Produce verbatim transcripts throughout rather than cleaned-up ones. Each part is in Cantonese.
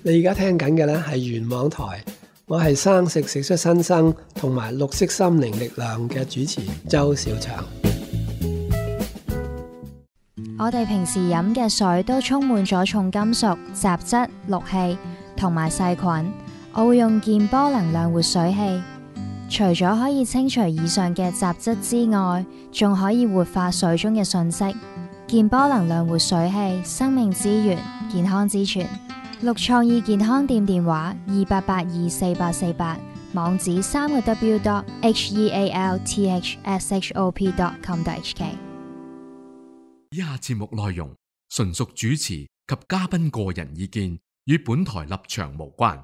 你而家聽緊嘅呢係元網台，我係生食食出新生同埋綠色心靈力量嘅主持周小祥。 我哋平時飲嘅水都充滿咗重金屬、雜質、氯氣同埋細菌。我會用健波能量活水器，除咗可以清除以上嘅雜質之外，仲可以活化水中嘅訊息。健波能量活水器，生命之源，健康之泉。綠創意健康店電話二八八二四八四八，網址三個 w dot h e a l t h s h o p dot com dot h k。 以下節目內容純屬主持及嘉賓個人意見，與本台立場無關。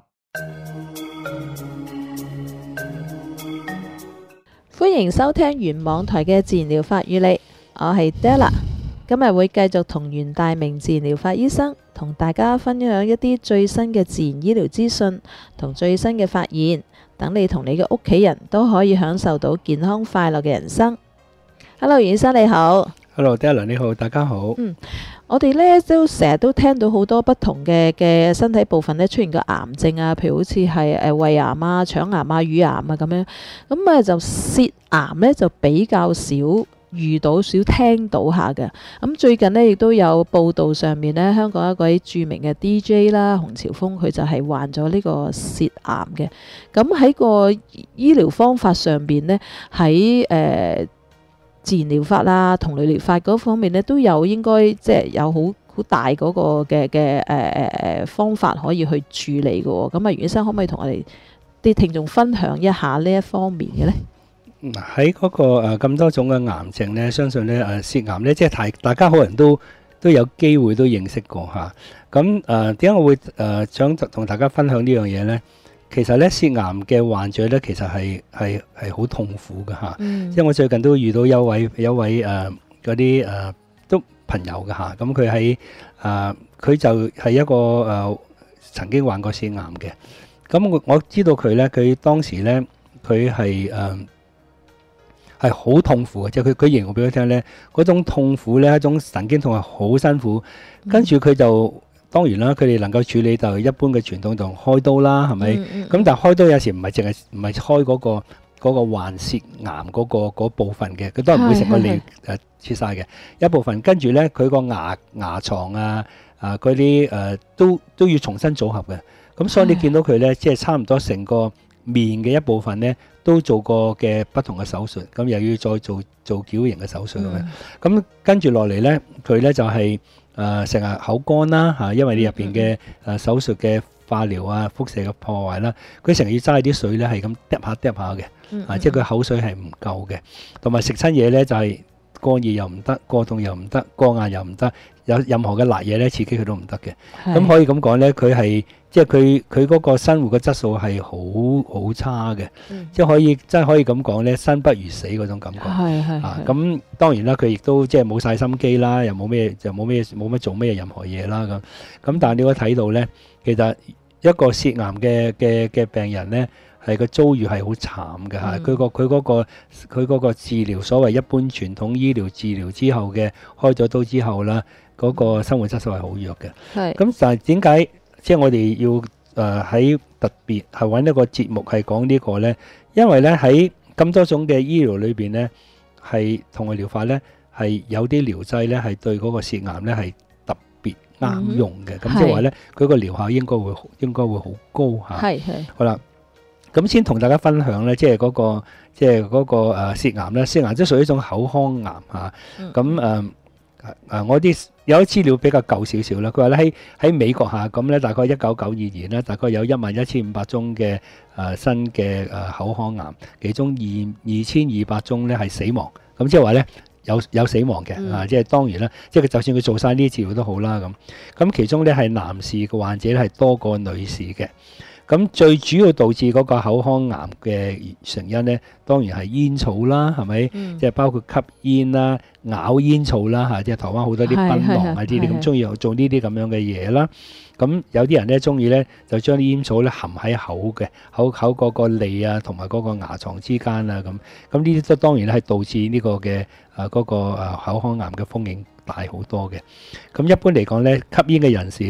歡迎收聽元網台嘅自然療法與你，我係 Della。今日會繼續同袁大明自然療法醫生同大家分享一啲最新嘅自然醫療資訊同最新嘅發現，等你同你嘅屋企人都可以享受到健康快樂嘅人生。Hello， 袁醫生你好。 Hello，Della 你好，大家好。 嗯，我哋呢都成日都聽到好多不同嘅嘅身體部分呢出現個癌症啊，譬如好似係誒胃癌啊、腸癌啊、乳癌啊咁樣。咁啊就舌癌呢就比較少遇到，少聽到下嘅。咁最近呢亦都有報道上面呢，香港一位著名嘅 D J 啦，洪朝豐，佢就係患咗呢個舌癌嘅。咁喺個醫療方法上邊呢，喺誒。呃自然療法啦、同類療法嗰方面咧，都有應該即係有好好大嗰個嘅嘅誒誒誒方法可以去處理嘅喎。咁啊，袁醫生可唔可以同我哋啲聽眾分享一下呢一方面嘅咧？ 喺嗰個誒咁多種嘅癌症咧，相信咧誒舌癌咧，即係大大家可能都都有機會都認識過嚇。咁誒點解我會誒想同大家分享呢樣嘢咧？其實咧，舌癌嘅患者咧，其實係係係好痛苦嘅嚇。嗯、因為我最近都遇到有位有位誒嗰啲誒都朋友嘅嚇，咁佢喺誒佢就係一個誒、呃、曾經患過舌癌嘅。咁我我知道佢咧，佢當時咧佢係誒係好痛苦嘅，即係佢佢形容俾我聽咧，嗰種痛苦咧，一種神經痛係好辛苦，跟住佢就。當然啦，佢哋能夠處理就一般嘅傳統就開刀啦，係咪？咁、嗯嗯、但係開刀有時唔係淨係唔係開嗰、嗰個嗰、嗰個患舌癌嗰、嗰個嗰部分嘅，佢都係唔會成個脷誒切晒嘅一部分。跟住咧，佢個牙牙床啊啊嗰啲誒都都要重新組合嘅。咁所以你見到佢咧，即係差唔多成個面嘅一部分咧，都做過嘅不同嘅手術，咁又要再做做矯形嘅手術咁樣。咁、嗯、跟住落嚟咧，佢咧就係、是。誒成日口乾啦嚇，因為你入邊嘅誒手術嘅化療啊、輻射嘅破壞啦，佢成日要揸啲水咧，係咁嗒下嗒下嘅，嗯嗯啊，即係佢口水係唔夠嘅，同埋食親嘢咧就係、是、過熱又唔得，過凍又唔得，過硬又唔得，有任何嘅辣嘢咧刺激佢都唔得嘅。咁可以咁講咧，佢係即係佢佢嗰個生活嘅質素係好好差嘅，嗯、即係可以真係可以咁講咧，生不如死嗰種感覺。係係啊，咁當然啦，佢亦都即係冇晒心機啦，又冇咩就冇咩冇乜做咩任何嘢啦咁。咁但係你可以睇到咧，其實一個舌癌嘅嘅嘅病人咧，係個遭遇係好慘嘅嚇。佢個佢嗰個佢嗰個治療，所謂一般傳統醫療治療之後嘅開咗刀之後啦，嗰、那個生活質素係好弱嘅。係咁，但係點解？即係我哋要誒喺、呃、特別係揾一個節目係講呢個咧，因為咧喺咁多種嘅醫療裏邊咧，係同個療法咧係有啲療劑咧係對嗰個舌癌咧係特別啱用嘅。咁、嗯、即係話咧，佢個療效應該會應該會好高嚇。係係。好啦，咁先同大家分享咧，即係嗰、那個即係嗰個誒舌癌咧，舌癌即係屬於一種口腔癌嚇。咁誒誒，我啲。有啲資料比較舊少少啦，佢話咧喺喺美國下咁咧，大概一九九二年咧，大概有一萬一千五百宗嘅誒、呃、新嘅誒、呃、口腔癌，其中二二千二百宗咧係死亡，咁即係話咧有有死亡嘅、嗯、啊，即係當然啦，即係就算佢做晒呢啲治療都好啦咁，咁其中咧係男士嘅患者咧係多過女士嘅。咁最主要導致嗰個口腔癌嘅成因咧，當然係煙草啦，係咪？嗯、即係包括吸煙啦、咬煙草啦嚇，即係台灣好多啲檳榔啊啲，你咁中意做呢啲咁樣嘅嘢啦。咁有啲人咧中意咧，就將啲煙草咧含喺口嘅口口嗰個脷啊，同埋嗰個牙床之間啊咁。咁呢啲都當然咧係導致呢個嘅誒嗰個誒口腔癌嘅風險大好多嘅。咁一般嚟講咧，吸煙嘅人士咧。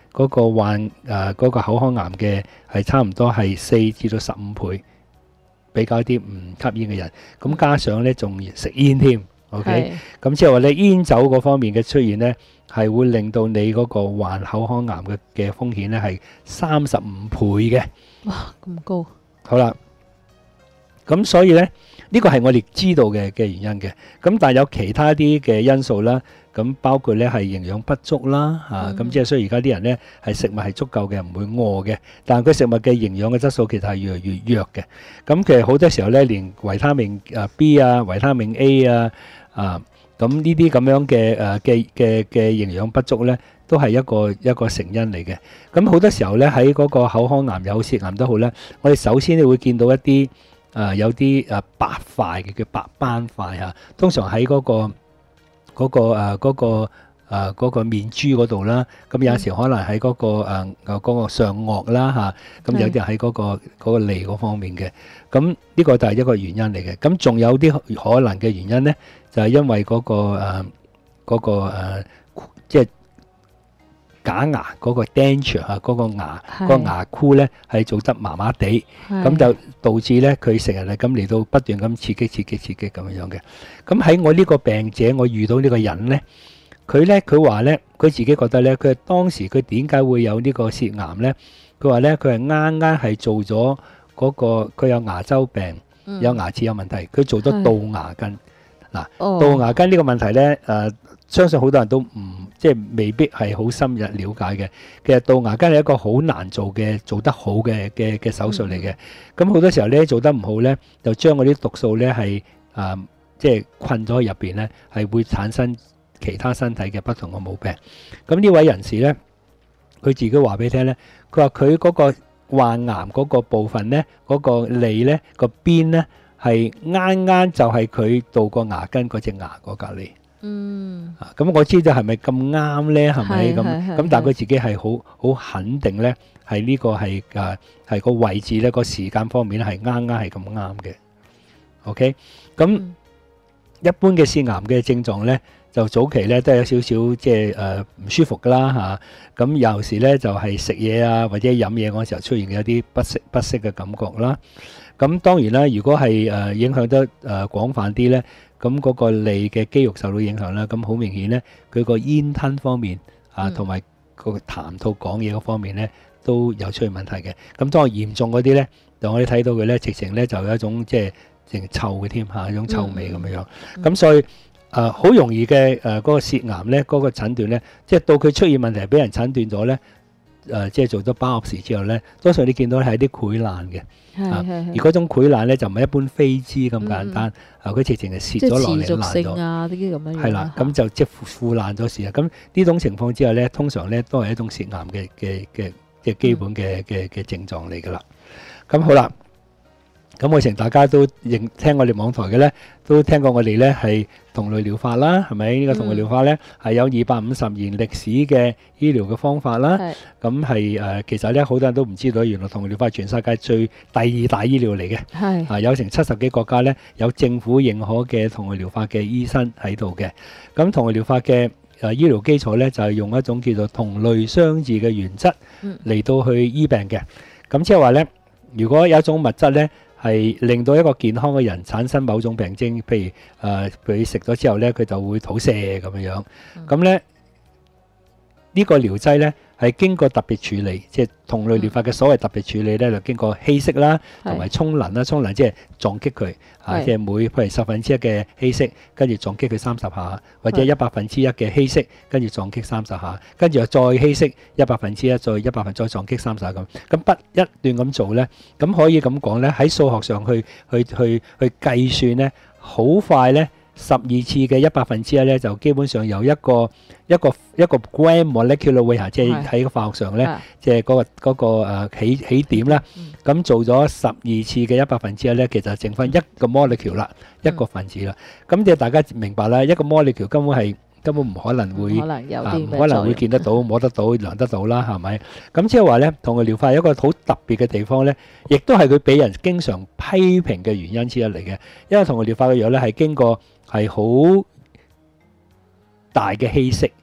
嗰個患誒嗰個口腔癌嘅係差唔多係四至到十五倍，比較啲唔吸煙嘅人。咁加上咧仲食煙添 ，OK，咁即係話咧煙酒嗰方面嘅出現咧，係會令到你嗰個患口腔癌嘅嘅風險咧係三十五倍嘅。 哇，咁高！ 好啦，咁所以咧呢個係我哋知道嘅嘅原因嘅。咁但係有其他啲嘅因素啦。咁包括咧係營養不足啦，嚇咁即係所以而家啲人咧係食物係足夠嘅，唔會餓嘅。但係佢食物嘅營養嘅質素其實係越嚟越弱嘅。咁其實好多時候咧，連維他命啊 B 啊、維他命 A 啊啊，咁呢啲咁樣嘅誒嘅嘅嘅營養不足咧，都係一個一個成因嚟嘅。咁好多時候咧喺嗰個口腔癌又好、舌癌都好咧，我哋首先你會見到一啲誒有啲誒白塊嘅叫白斑塊嚇，通常喺嗰個嗰個誒嗰個誒嗰個面珠嗰度啦，咁有陣時可能喺嗰個誒嗰個上顎啦嚇，咁有啲人喺嗰個嗰個脷嗰方面嘅，咁呢個就係一個原因嚟嘅。咁仲有啲可能嘅原因咧，就係因為嗰個誒嗰個誒即係假牙嗰個 denture 嚇，嗰個牙嗰個牙箍咧係做得麻麻地，咁就導致咧佢成日係咁嚟到不斷咁刺激刺激刺激咁樣樣嘅。咁喺我呢個病者，我遇到呢個人咧，佢咧佢話咧，佢自己覺得咧，佢當時佢點解會有呢個舌癌咧？佢話咧，佢係啱啱係做咗嗰個，佢有牙周病，有牙齒有問題，佢做咗倒牙根。嗱，倒牙根呢個問題咧，誒。相信好多人都唔即係未必係好深入了解嘅。其實倒牙根係一個好難做嘅做得好嘅嘅嘅手術嚟嘅。咁好多時候咧做得唔好咧，就將嗰啲毒素咧係誒即係困咗喺入邊咧，係會產生其他身體嘅不同嘅毛病。咁呢位人士咧，佢自己話俾你聽咧，佢話佢嗰個患癌嗰個部分咧，嗰個脷咧個邊咧係啱啱就係佢倒個牙根嗰隻牙嗰隔離。嗯，咁我知道係咪咁啱咧？係咪咁咁？但係佢自己係好好肯定咧，係呢個係誒係個位置咧，個時間方面咧係啱啱係咁啱嘅。OK，咁一般嘅舌癌嘅症狀咧，就早期咧都係有少少即係誒唔舒服噶啦嚇。咁有時咧就係食嘢啊或者飲嘢嗰時候出現嘅一啲不適不適嘅感覺啦。咁當然啦，如果係誒影響得誒廣泛啲咧。咁嗰個脷嘅肌肉受到影響啦，咁好明顯咧，佢個咽吞方面啊，同埋個談吐講嘢嗰方面咧，都有出現問題嘅。咁當係嚴重嗰啲咧，就我哋睇到佢咧，直情咧就有一種即係淨臭嘅添嚇，一種臭味咁樣樣。咁所以誒好容易嘅誒嗰個舌癌咧，嗰個診斷咧，即係到佢出現問題，俾人診斷咗咧，誒即係做咗 biopsy之後咧，多數你見到係啲潰爛嘅。啊！而嗰種潰爛咧就唔係一般飛滋咁簡單，啊佢直情係蝕咗落嚟爛咗， 啊啲咁樣樣。 係啦，咁就即係腐爛咗事啊！咁呢種情況之下咧，通常咧都係一種舌癌嘅嘅嘅嘅基本嘅嘅嘅症狀嚟噶啦。咁好啦，咁我成大家都認聽我哋網台嘅咧，都聽過我哋咧係同類療法啦，係咪？呢個同類療法咧係有二百五十年歷史嘅醫療嘅方法啦。咁係誒，其實咧好多人都唔知道，原來同類療法係全世界最第二大醫療嚟嘅。係啊，有成七十幾國家咧有政府認可嘅同類療法嘅醫生喺度嘅。咁同類療法嘅誒醫療基礎咧就係用一種叫做同類相異嘅原則嚟到去醫病嘅。咁即係話咧，如果有一種物質咧，係令到一個健康嘅人產生某種病徵，譬如誒佢食咗之後咧，佢就會肚瀉咁樣樣。咁咧呢個療劑咧係經過特別處理，即係同類療法嘅所謂特別處理咧，就經過稀釋啦，同埋沖能啦，沖能即係撞擊佢啊，即係每譬如十分之一嘅稀釋，跟住撞擊佢三十下，或者一百分之一嘅稀釋，跟住撞擊三十下，跟住又再稀釋一百分之一，再一百分再撞擊三十下咁，咁不一段咁做咧，咁可以咁講咧，喺數學上去去去去計算咧，好快咧。十二次嘅一百分之一咧，就基本上由一個一個一個 gram molecular weight，即係喺個化學上咧，即係嗰個嗰個誒起起點啦。咁做咗十二次嘅一百分之一咧，其實剩翻一個 molecule 啦，一個分子啦。咁即係大家明白啦，一個 molecule 根本係根本唔可能會啊，唔可能會見得到、摸得到、量得到啦，係咪？咁即係話咧，同類療法有一個好特別嘅地方咧，亦都係佢俾人經常批評嘅原因之一嚟嘅。因為同類療法嘅藥咧係經過係好大嘅稀釋，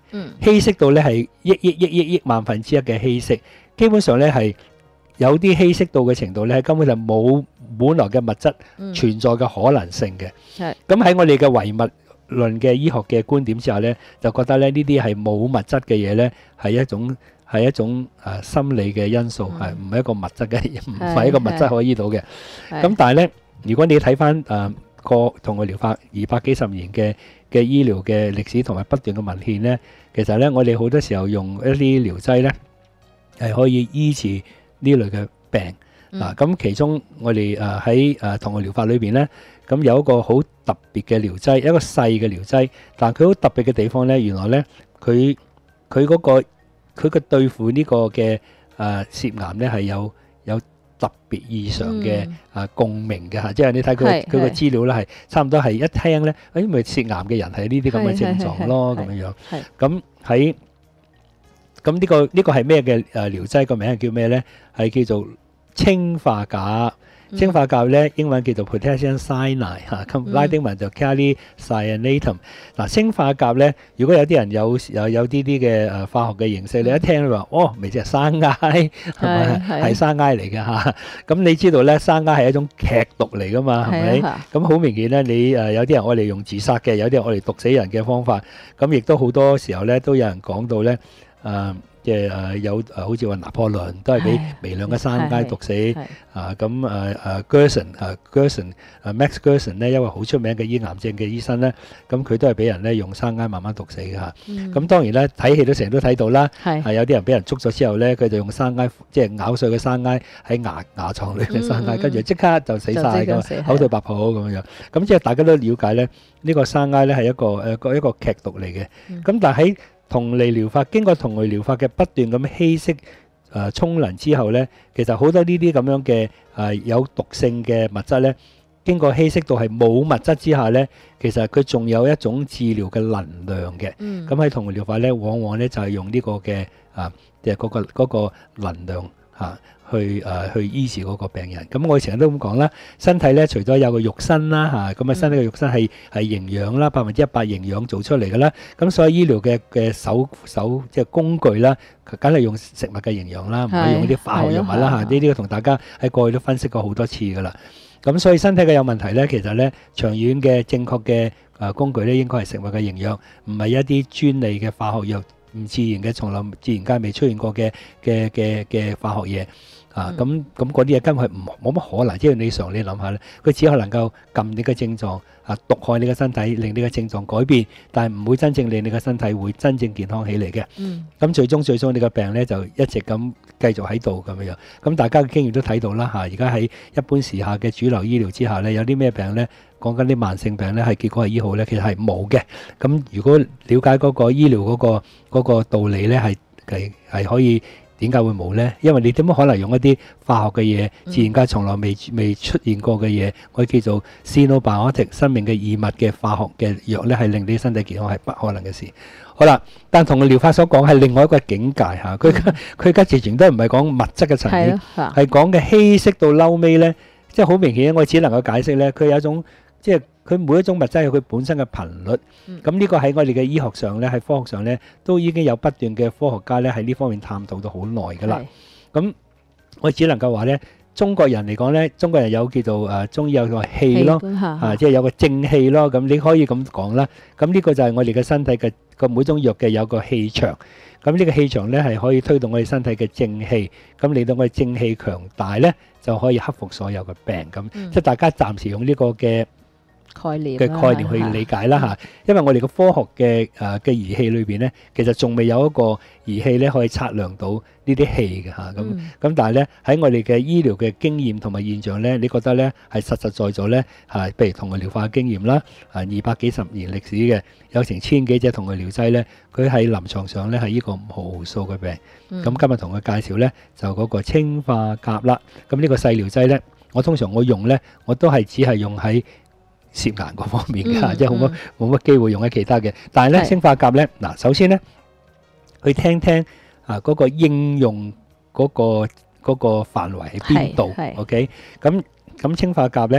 嗯稀釋到咧係億億億億億萬分之一嘅稀釋，基本上咧係有啲稀釋到嘅程度咧，根本就冇本來嘅物質嗯存在嘅可能性嘅。 係咁喺我哋嘅唯物論嘅醫學嘅觀點之下咧，就覺得咧呢啲係冇物質嘅嘢咧，係一種係一種誒、呃、心理嘅因素，係唔係一個物質嘅，唔係一個物質可以醫到嘅。咁但係咧，如果你睇翻誒個同外療法二百幾十年嘅嘅醫療嘅歷史同埋不斷嘅文獻咧，其實咧我哋好多時候用一啲療劑咧係可以醫治呢類嘅病。嗱，咁其中我哋誒喺誒同外療法裏邊咧，咁有一個好特別嘅療劑，一個細嘅療劑，但係佢好特別嘅地方咧，原來咧佢佢嗰個佢嘅對付呢個嘅誒舌癌咧係有有特別異常嘅啊共鳴嘅嚇，即係你睇佢佢個資料咧係差唔多係一聽咧，誒因為舌癌嘅人係呢啲咁嘅症狀咯，咁樣樣。咁喺咁呢個呢個係咩嘅誒療劑？個名係叫咩咧？係叫做氰化鉀。氰化鉀咧英文叫做 potassium cyanide 嚇，咁拉丁文就 kali cyanatum。嗱，氰化鉀咧，如果有啲人有有有啲啲嘅誒化學嘅認識，你一聽你話哦，咪即係生埃，係咪係生埃嚟嘅嚇？咁你知道咧，生埃係一種劇毒嚟噶嘛，係咪？咁好明顯咧，你誒有啲人愛嚟用自殺嘅，有啲人愛嚟毒死人嘅方法，咁亦都好多時候咧都有人講到咧誒。即係誒有誒，好似話拿破崙都係俾微量嘅生埃毒死啊！咁誒誒 Gerson 誒 Gerson 誒 Max Gerson 咧，一位好出名嘅醫癌症嘅醫生咧，咁佢都係俾人咧用生埃慢慢毒死嘅嚇。咁當然咧睇戲都成日都睇到啦，係有啲人俾人捉咗之後咧，佢就用生埃即係咬碎嘅生埃喺牙牙牀裏嘅生埃，跟住即刻就死曬咁，口吐白泡咁樣。咁即係大家都了解咧，呢個生埃咧係一個誒個一個劇毒嚟嘅。咁但係喺同類療法經過同類療法嘅不斷咁稀釋誒沖能之後咧，其實好多呢啲咁樣嘅誒有毒性嘅物質咧，經過稀釋到係冇物質之下咧，其實佢仲有一種治療嘅能量嘅。咁喺同類療法咧，往往咧就係用呢個嘅啊，即係嗰個嗰個能量嚇。去誒去醫治嗰個病人，咁我成日都咁講啦。身體咧除咗有個肉身啦嚇，咁啊身體嘅肉身係係營養啦，百分之一百營養做出嚟嘅啦。咁所以醫療嘅嘅手手即係工具啦，梗係用食物嘅營養啦，唔可以用啲化學藥物啦嚇。呢啲同大家喺過去都分析過好多次噶啦。咁所以身體嘅有問題咧，其實咧長遠嘅正確嘅誒工具咧，應該係食物嘅營養，唔係一啲專利嘅化學藥，唔自然嘅，從來自然界未出現過嘅嘅嘅嘅化學嘢。啊，咁咁嗰啲嘢根本係唔冇乜可能，即係你常你諗下咧，佢只可能夠撳你嘅症狀，啊毒害你嘅身體，令你嘅症狀改變，但係唔會真正令你嘅身體會真正健康起嚟嘅。嗯，咁最終最終你個病咧就一直咁繼續喺度咁樣樣。咁大家嘅經驗都睇到啦嚇，而家喺一般時下嘅主流醫療之下咧，有啲咩病咧？講緊啲慢性病咧，係結果係醫好咧，其實係冇嘅。咁如果了解嗰個醫療嗰個嗰個道理咧，係係係可以。點解會冇呢？因為你點樣可能用一啲化學嘅嘢，自然界從來未未出現過嘅嘢，我叫做 xenobiotic 生命嘅異物嘅化學嘅藥呢，係令你身體健康係不可能嘅事。好啦，但同個療法所講係另外一個境界嚇，佢佢而家直情都唔係講物質嘅層面，係講嘅稀釋到嬲尾呢，即係好明顯，我只能夠解釋呢，佢有一種即係。佢每一種物質有佢本身嘅頻率，咁呢個喺我哋嘅醫學上咧，喺科學上咧，都已經有不斷嘅科學家咧喺呢方面探討到好耐噶啦。咁我只能夠話咧，中國人嚟講咧，中國人有叫做誒中醫有個氣咯，啊即係有個正氣咯，咁你可以咁講啦。咁呢個就係我哋嘅身體嘅個每種藥嘅有個氣場，咁呢個氣場咧係可以推動我哋身體嘅正氣，咁令到我哋正氣強大咧，就可以克服所有嘅病。咁即係大家暫時用呢個嘅概念嘅概念去理解啦嚇，因為我哋個科學嘅誒嘅儀器裏邊咧，其實仲未有一個儀器咧可以測量到呢啲氣嘅嚇，咁咁但係咧喺我哋嘅醫療嘅經驗同埋現象咧，你覺得咧係實實在在咧嚇，譬如同佢療法嘅經驗啦，啊二百幾十年歷史嘅有成千幾隻同佢療劑咧，佢喺臨床上咧係呢個無數嘅病。咁今日同佢介紹咧就嗰個氰化鉀啦，咁呢個細療劑咧，我通常我用咧我都係只係用喺舌癌嗰方面嘅，即係冇乜冇乜機會用喺其他嘅。但係咧，氰化鉀咧，嗱，首先咧，去聽聽啊嗰個應用嗰個嗰個範圍喺邊度？OK，咁咁氰化鉀咧，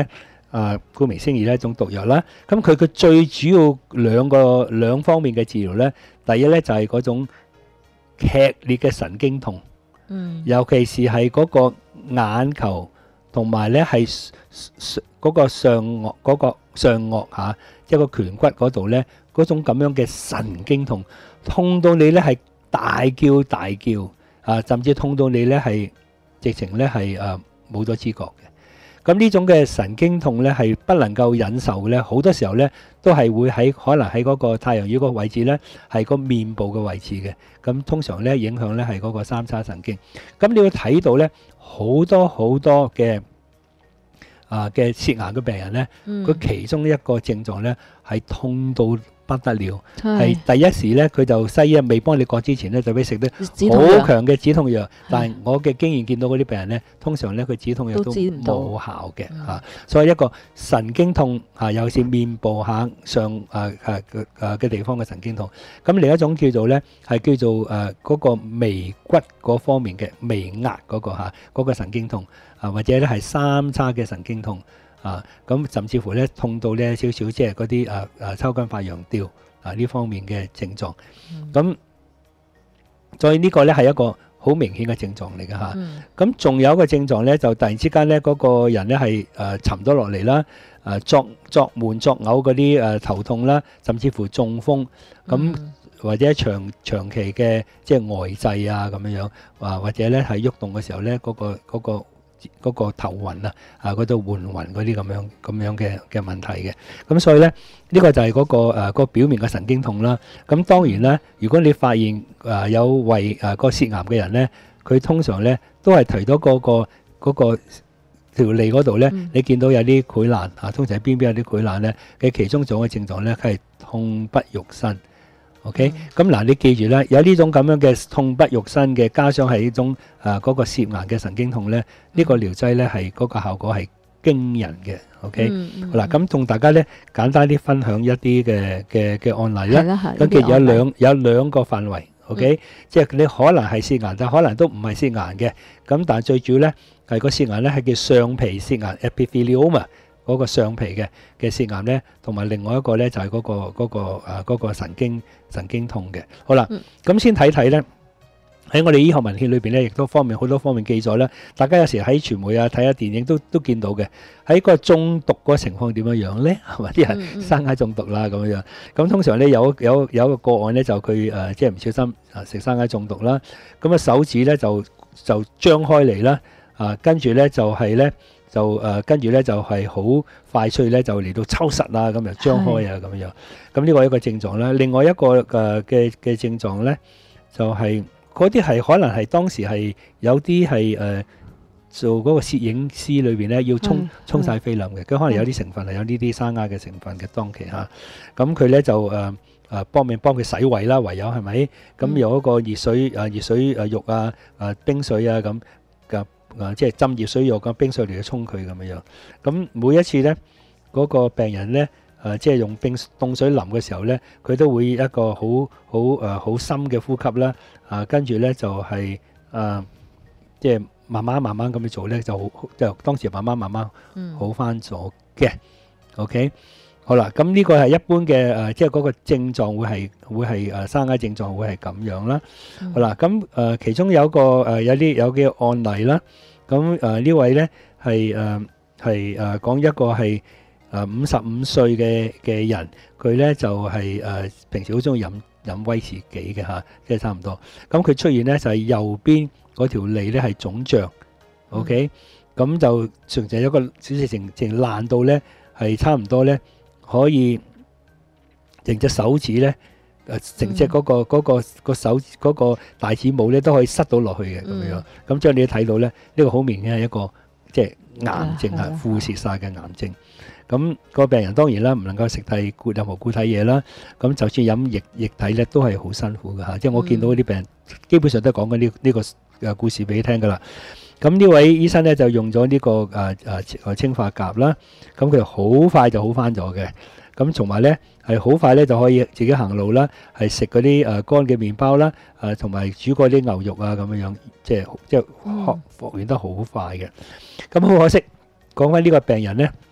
啊，顧名思義咧一種毒藥啦。咁佢嘅最主要兩個兩方面嘅治療咧，第一咧就係嗰種劇烈嘅神經痛， 嗯， 尤其是係嗰個眼球同埋咧係嗰個上顎嗰個上顎嚇，即係個顴骨嗰度咧嗰種咁樣嘅神經痛，痛到你咧係大叫大叫啊，甚至痛到你咧係直情咧係誒冇咗知覺嘅。咁呢種嘅神經痛咧係不能夠忍受嘅咧，好多時候咧都係會喺可能喺嗰個太陽穴嗰個位置咧，係個面部嘅位置嘅。咁通常咧影響咧係嗰個三叉神經。咁你要睇到咧好多好多嘅啊嘅舌癌嘅病人咧，佢、嗯、其中一個症狀咧係痛到不得了，係第一時咧佢就西醫未幫你割之前咧就俾食得好強嘅止痛藥，但係我嘅經驗見到嗰啲病人咧，通常咧佢止痛藥都冇效嘅嚇，所以一個神經痛嚇，尤其是面部下上誒誒誒嘅地方嘅神經痛。咁另一種叫做咧係叫做誒嗰個眉骨嗰方面嘅眉壓嗰個嚇嗰個神經痛啊，或者咧係三叉嘅神經痛。啊，咁甚至乎咧痛到咧少少，即係嗰啲誒誒抽筋發羊吊啊呢方面嘅症狀。咁、嗯、所以呢個咧係一個好明顯嘅症狀嚟嘅嚇。咁、啊、仲、嗯、有一個症狀咧，就突然之間咧嗰、那個人咧係誒沉咗落嚟啦，誒、呃、作作悶作嘔嗰啲誒頭痛啦，甚至乎中風。咁、嗯、或者長長期嘅即係呆滯啊咁樣樣，啊或者咧係喐動嘅時候咧嗰、那個嗰、那個嗰個頭暈啊，啊嗰度換暈嗰啲咁樣咁樣嘅嘅問題嘅，咁所以咧呢個就係嗰個誒個表面嘅神經痛啦。咁當然啦，如果你發現誒有胃誒個舌癌嘅人咧，佢通常咧都係除咗嗰個嗰個條脷嗰度咧，你見到有啲潰爛啊，通常喺邊邊有啲潰爛咧嘅其中一種嘅症狀咧，佢係痛不欲生。OK，咁嗱，你記住咧，有呢種咁樣嘅痛不欲生嘅，加上係呢種誒嗰個舌癌嘅神經痛咧，呢個療劑咧係嗰個效果係驚人嘅。OK，好啦，咁同大家咧簡單啲分享一啲嘅嘅嘅案例啦。咁其實有兩有兩個範圍。OK，即係你可能係舌癌，但可能都唔係舌癌嘅。咁但係最主要咧係個舌癌咧係叫上皮舌癌 （epithelioma）。嗰個上皮嘅嘅舌癌咧，同埋另外一個咧就係嗰個嗰個誒嗰個神經神經痛嘅。好啦，咁先睇睇咧喺我哋醫學文獻裏邊咧，亦都方面好多方面記載咧。大家有時喺傳媒啊睇下電影都都見到嘅。喺個中毒嗰個情況點樣樣咧？係咪啲人生蟹中毒啦咁樣樣？咁通常咧有有有一個個案咧就佢誒即係唔小心啊食生蟹中毒啦。咁啊手指咧就就張開嚟啦，啊跟住咧就係咧。就誒跟住咧就係好快脆咧就嚟到抽實啊，咁又張開啊咁樣。咁呢個一個症狀啦。另外一個誒嘅嘅症狀咧，就係嗰啲係可能係當時係有啲係誒做嗰個攝影師裏邊咧要沖沖曬菲林嘅，佢可能有啲成分係有呢啲生蝦嘅成分嘅當期嚇。咁佢咧就誒誒幫命幫佢洗胃啦，唯有係咪？咁有一個熱水誒熱水誒浴啊誒冰水啊咁嘅。啊，即係浸熱水藥咁冰水嚟去沖佢咁樣樣。咁每一次咧，嗰個病人咧，誒即係用冰凍水淋嘅時候咧，佢都會一個好好誒好深嘅呼吸啦。啊，跟住咧就係誒，即係慢慢慢慢咁去做咧，就好就當時慢慢慢慢好翻咗嘅。OK，好啦，咁呢個係一般嘅誒，即係嗰個症狀會係會係誒生癌症狀會係咁樣啦。好啦，咁誒其中有個誒有啲有幾個案例啦。咁誒呢位咧係誒係誒講一個係誒五十五歲嘅嘅人，佢咧就係誒平時好中意飲飲威士忌嘅嚇，即係差唔多。咁佢出現咧就係右邊嗰條脷咧係腫脹，OK，咁就純粹有個小事情情爛到咧係差唔多咧可以成隻手指咧。誒成隻嗰個嗰個個手嗰個大指拇咧都可以塞到落去嘅咁樣，咁將你睇到咧，呢個好明顯係一個即係癌症啊，腐蝕曬嘅癌症。咁個病人當然啦，唔能夠食太固任何固體嘢啦。咁就算飲液液體咧，都係好辛苦嘅嚇。即係我見到嗰啲病人，基本上都係講緊呢呢個誒故事俾你聽㗎啦。咁呢位醫生咧就用咗呢個誒誒誒氰化鉀啦，咁佢好快就好翻咗嘅。咁同埋咧係好快咧就可以自己行路啦，係食嗰啲誒乾嘅麵包啦，誒同埋煮過啲牛肉啊咁樣樣，即係即係復復原得好快嘅。咁好可惜，講翻呢個病人咧，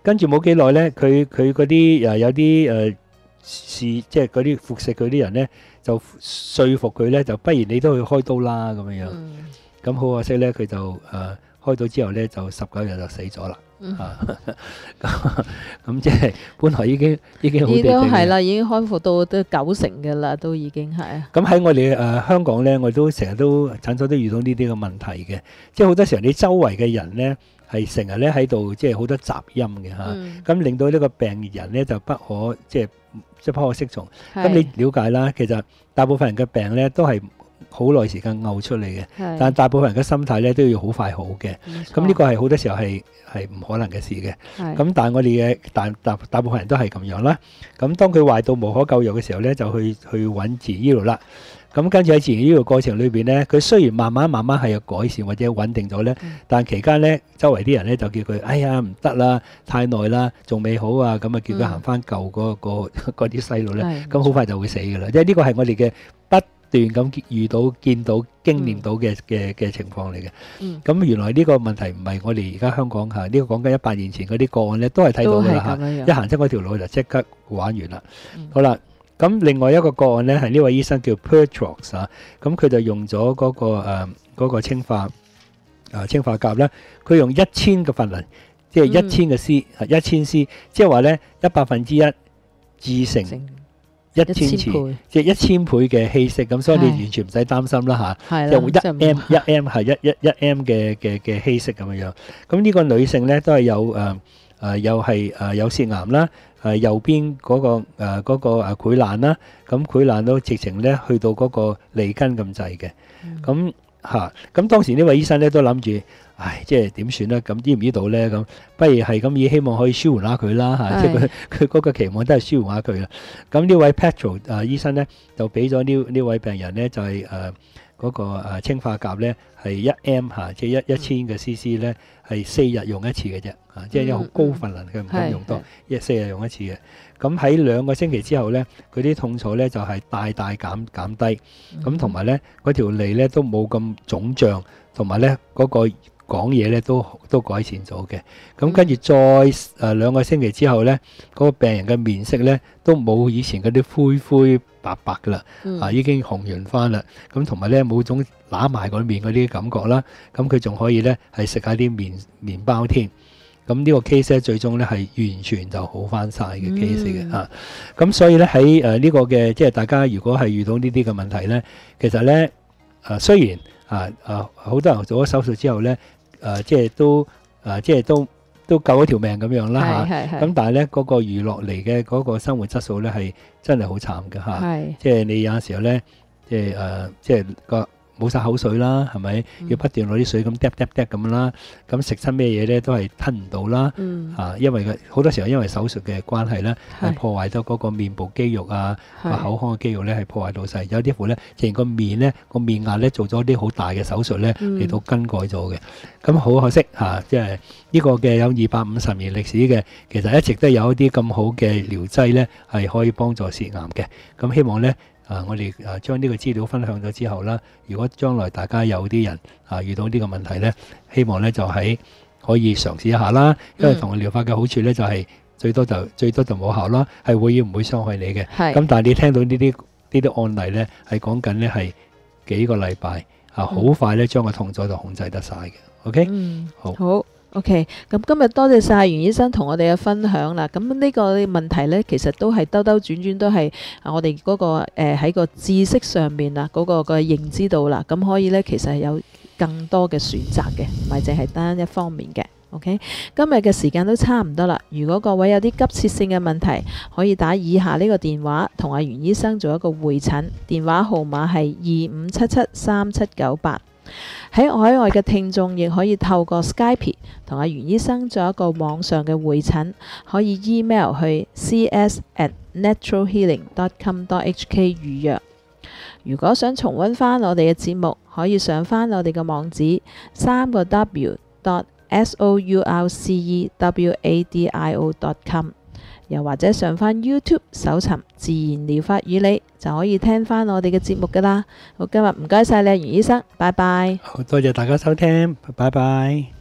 跟住冇幾耐咧，佢佢嗰啲誒有啲誒試即係嗰啲服食佢啲人咧，就說服佢咧，就不如你都去開刀啦咁樣樣。咁好、嗯、可惜咧，佢就誒、呃、開刀之後咧，就十九日就死咗啦。嗯、啊，咁即係本來已經已經好地地嘅， 係啦，已經康復到都九成嘅啦，都已經係啊。 咁喺我哋誒、呃、香港咧，我都成日都診所都遇到呢啲嘅問題嘅，即係好多時候你周圍嘅人咧係成日咧喺度，即係好多雜音嘅嚇，咁、嗯、令到呢個病人咧就不可即係即係不可適從。咁是你了解啦，其實大部分人嘅病咧都係好耐時間嘔出嚟嘅，是但大部分人嘅心態咧都要好快好嘅。咁呢錯個係好多時候係係唔可能嘅事嘅。咁是但係我哋嘅大大大部分人都係咁樣啦。咁當佢壞到無可救藥嘅時候咧，就去去揾自然醫療啦。咁跟住喺自然醫療過程裏邊咧，佢雖然慢慢慢慢係有改善或者穩定咗咧，嗯、但期間咧周圍啲人咧就叫佢，哎呀唔得啦，太耐啦，仲未好啊，咁啊叫佢行翻舊嗰個嗰啲細路咧，咁好、嗯、快就會死噶啦。即係呢個係我哋嘅不斷咁遇到、見到、經驗到嘅嘅嘅情況嚟嘅。咁、嗯、原來呢個問題唔係我哋而家香港嚇，呢、這個講緊一百年前嗰啲個案咧，都係睇到㗎啦嚇。一行出嗰條路就即刻玩完啦。嗯、好啦。咁另外一個個案咧，係呢位醫生叫 Pertrox 啊，咁佢就用咗嗰、那個誒嗰、呃那個氰化啊氰化鉀咧，佢用一千嘅份量，即係一千嘅 C，一千 C，即係話咧一百分之一至成一千次，即係一千倍嘅稀釋，咁所以你完全唔使擔心啦嚇，就一 M 一 M 係一一一 M 嘅嘅嘅稀釋咁樣樣。咁呢個女性咧都係有誒誒、呃、又係誒、呃、有舌癌啦。誒右邊嗰、那個誒嗰、呃那個誒潰爛啦，咁潰爛都直情咧去到嗰個脷根咁滯嘅，咁嚇咁當時呢位醫生咧都諗住，唉，即係點算咧？咁醫唔醫到咧？咁不如係咁以希望可以舒緩下佢啦嚇，即係佢佢嗰個期望都係舒緩下佢啦。咁呢位 Petro 誒醫生咧就俾咗呢呢位病人咧就係誒嗰個誒氰化鉀咧係一 M 嚇，即係一一千嘅 C C 咧係四日用一次嘅啫。啊！即係有好高分量，佢唔敢用多，一四日用一次嘅。咁喺兩個星期之後咧，佢啲痛楚咧就係大大減減低。咁同埋咧，嗰條脷咧都冇咁腫脹，同埋咧嗰個講嘢咧都都改善咗嘅。咁跟住再誒兩個星期之後咧，嗰個病人嘅面色咧都冇以前嗰啲灰灰白白噶啦，啊已經紅潤翻啦。咁同埋咧冇種揦埋個面嗰啲感覺啦。咁佢仲可以咧係食下啲麵麵包添。咁呢個 case 咧，最終咧係完全就好翻晒嘅 case 嘅嚇。咁、嗯啊、所以咧喺誒呢個嘅，即係大家如果係遇到呢啲嘅問題咧，其實咧誒、呃、雖然啊啊好多人做咗手術之後咧，誒、啊、即係都誒、啊、即係都都救咗條命咁樣啦嚇。咁、啊、但係咧嗰個餘落嚟嘅嗰個生活質素咧係真係好慘嘅嚇。係即係你有陣時候咧，即係誒、呃、即係個。冇晒口水啦，係咪？嗯、要不斷攞啲水咁嗒嗒嗒咁啦，咁食親咩嘢咧都係吞唔到啦。嗯、啊，因為好多時候因為手術嘅關係咧，係是破壞咗嗰個面部肌肉啊，個是口腔嘅肌肉咧係破壞到晒。有啲乎咧，成個面咧個面壓咧做咗啲好大嘅手術咧嚟到更改咗嘅。咁好、嗯、可惜嚇，即係呢個嘅有二百五十年歷史嘅，其實一直都有一啲咁好嘅療劑咧，係可以幫助舌癌嘅。咁希望咧。啊！我哋啊將呢個資料分享咗之後啦，如果將來大家有啲人啊遇到呢個問題咧，希望咧就喺可以嘗試一下啦。因為同療法嘅好處咧就係最多就最多就冇效啦，係會唔會傷害你嘅。係。咁但係你聽到呢啲呢啲案例咧，係講緊咧係幾個禮拜啊，好快咧將個痛楚就控制得晒嘅。OK，嗯，好。好。 OK，咁今日多謝晒袁醫生同我哋嘅分享啦。咁呢個問題呢，其實都係兜兜轉轉都係我哋嗰個誒喺個知識上面啊，嗰個嘅認知度啦。咁可以呢，其實係有更多嘅選擇嘅，唔係淨係單一方面嘅。OK，今日嘅時間都差唔多啦。如果各位有啲急切性嘅問題，可以打以下呢個電話同阿袁醫生做一個會診，電話號碼係二五七七三七九八。喺海外嘅聽眾亦可以透過 Skype 同阿袁醫生做一個網上嘅會診，可以 email 去 c s at natural healing dot com dot h k 預約。如果想重溫翻我哋嘅節目，可以上翻我哋嘅網址三個 w dot s o u r c e w a d i o dot com， 又或者上翻 YouTube 搜尋自然療法與你，就可以聽翻我哋嘅節目噶啦。好，今日唔該晒你，袁醫生，拜拜。 好多謝大家收聽，拜拜。